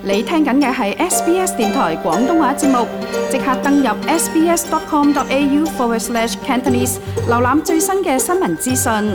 你聽緊嘅係 SBS 電台廣東話節目，即刻登入 sbs.com.au/Cantonese， 瀏覽最新嘅新聞資訊。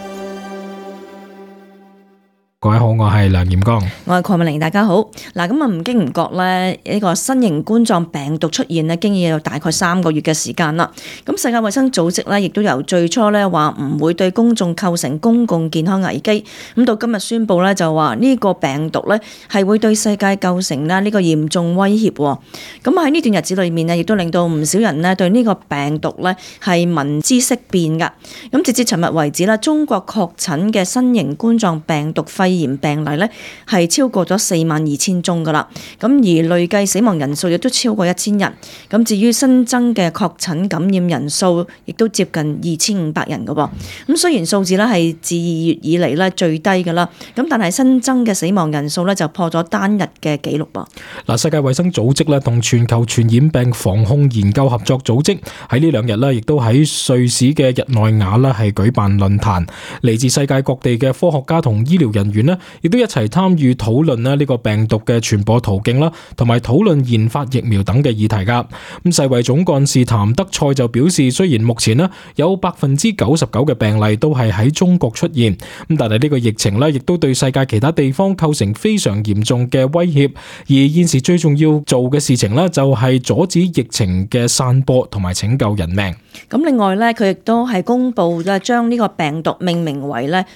各位好，我係梁炎光， 我係鄺美玲，大家好。嗱，咁啊唔經唔覺咧，呢個新型冠狀病毒出現咧，經已有大概3個月嘅時間啦。咁世界衛生組織咧，亦都由最初咧話唔會對公眾構成公共健康危機，咁到今日宣布咧就話呢個病毒咧係會對世界構成咧呢個嚴重威脅。咁喺呢段日子裏面呢，亦都令到唔少人呢對呢個病毒咧係聞之色變噶。咁直至尋日為止啦，中國確診嘅新型冠狀病毒肺炎病例咧係超過咗42,000宗噶啦，咁而累計死亡人數亦都超過1000人。咁至於新增嘅確診感染人數，亦都接近2500人噶噃。咁雖然數字咧係自2月以嚟咧最低噶啦，咁但係新增嘅死亡人數咧就破咗單日嘅紀錄噃。 嗱，世界衛生組織咧同全球傳染病防控研究合作組織喺呢2日咧，亦都喺瑞士嘅日內瓦咧係舉辦論壇，嚟自世界各地嘅科學家同醫療人員咧，亦都一齊參與討論呢個病毒嘅傳播途徑啦，同埋討論研發疫苗等嘅議題噶。咁世衛總幹事譚德塞就表示，雖然目前呢有99%嘅病例都係喺中國出現，咁但係呢個疫情呢亦都對世界其他地方構成非常嚴重嘅威脅。而現時最重要做嘅事情呢，就係阻止疫情嘅散播同埋拯救人命。 咁另外咧，佢亦都係公布咧將呢個病毒命名為咧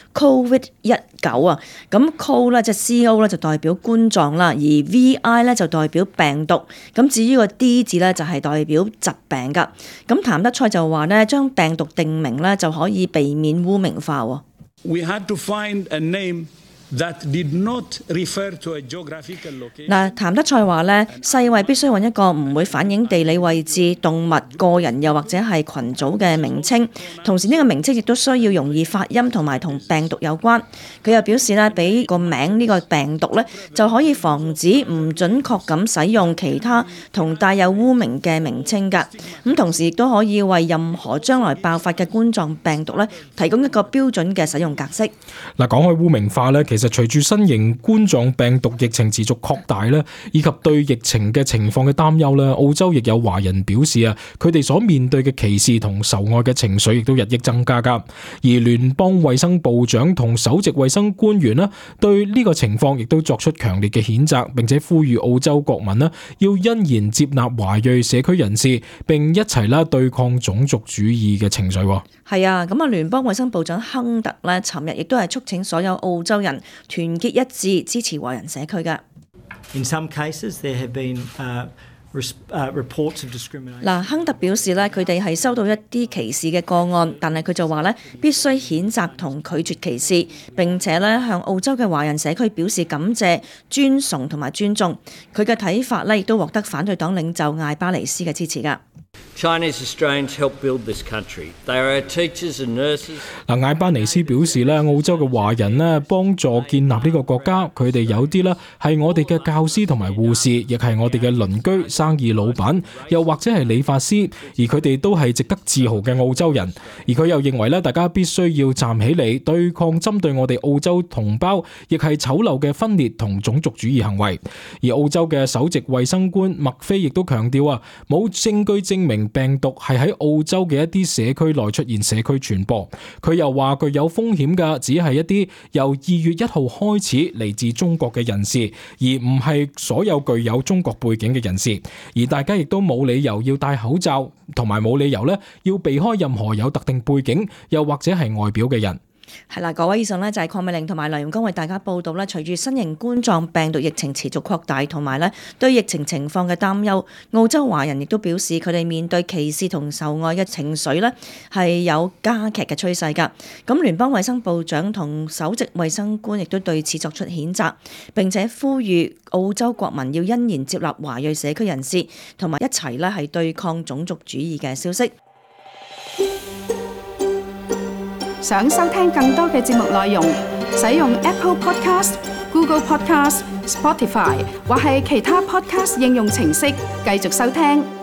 COVID-19啊。咁 CO 咧即係 CO 咧就代表冠狀啦，而 VI 咧就代表病毒。咁至於個 D 字咧就係代表疾病噶。咁譚德塞就話咧，將病毒定名咧就可以避免污名化。 We had to find a name that did not refer to a geographical location。 嗱，譚德塞話咧，世衛必須揾一個唔會反映地理位置、動物、個人又或者係群組嘅名稱，同時呢個名稱亦都需要容易發音同埋同病毒有關。佢又表示咧，俾個名呢個病毒咧，就可以防止唔準確咁使用其他同帶有污名嘅名稱㗎。咁同時亦都可以為任何將來爆發嘅冠狀病毒咧，提供一個標準嘅使用格式。 嗱，講開污名化咧，其實隨住新型冠狀病毒疫情持續擴大咧，以及對疫情嘅情況嘅擔憂咧，澳洲亦有華人表示啊，佢哋所面對嘅歧視同仇外嘅情緒亦都日益增加噶。而聯邦衛生部長同首席衛生官員咧，對呢個情況亦都作出強烈嘅譴責，並且呼籲澳洲國民咧要欣然接納華裔社區人士，並一齊啦對抗種族主義嘅情緒。 係啊，咁啊，聯邦衛生部長亨特咧，尋日亦都係促請所有澳洲人團結一致支持華人社區嘅。 In some cases, there have been reports of discrimination。 嗱，亨特表示咧，佢哋係收到一啲歧視嘅個案，但係佢就話咧，必須譴責同拒絕歧視，並且咧向澳洲嘅華人社區表示感謝、尊崇同埋尊重。佢嘅睇法咧，亦都獲得反對黨領袖艾巴尼斯嘅支持㗎。 Chinese Australians help build this country. They are our teachers and nurses. 嗱，艾巴尼斯表示咧，澳洲嘅華人咧幫助建立呢個國家，佢哋有啲咧係我哋嘅教師同埋護士，亦係我哋嘅鄰居、生意老闆，又或者係理髮師，而佢哋都係值得自豪嘅澳洲人。而佢又認為咧，大家必須要站起嚟對抗針對我哋澳洲同胞，亦係醜陋嘅分裂同種族主義行為。而澳洲嘅首席衛生官麥菲亦都強調啊，冇證據證明病毒係喺澳洲嘅一啲社區內出現社區傳播。佢又話具有風險嘅只係一啲由2月1號開始嚟自中國嘅人士，而唔係所有具有中國背景嘅人士。而大家亦都冇理由要戴口罩，同埋冇理由咧要避開任何有特定背景又或者係外表嘅人。 係啦，各位，以上呢就係鄺美玲同埋梁永剛為大家報道咧，隨住新型冠狀病毒疫情持續擴大，同埋咧對疫情情況嘅擔憂，澳洲華人亦都表示佢哋面對歧視同仇外嘅情緒咧係有加劇嘅趨勢㗎。咁聯邦衛生部長同首席衛生官亦都對此作出譴責，並且呼籲澳洲國民要欣然接納華裔社區人士，同埋一齊咧係對抗種族主義嘅消息。 想收聽更多嘅節目內容，使用 Apple Podcast、Google Podcast、Spotify 或係其他 Podcast 應用程式繼續收聽。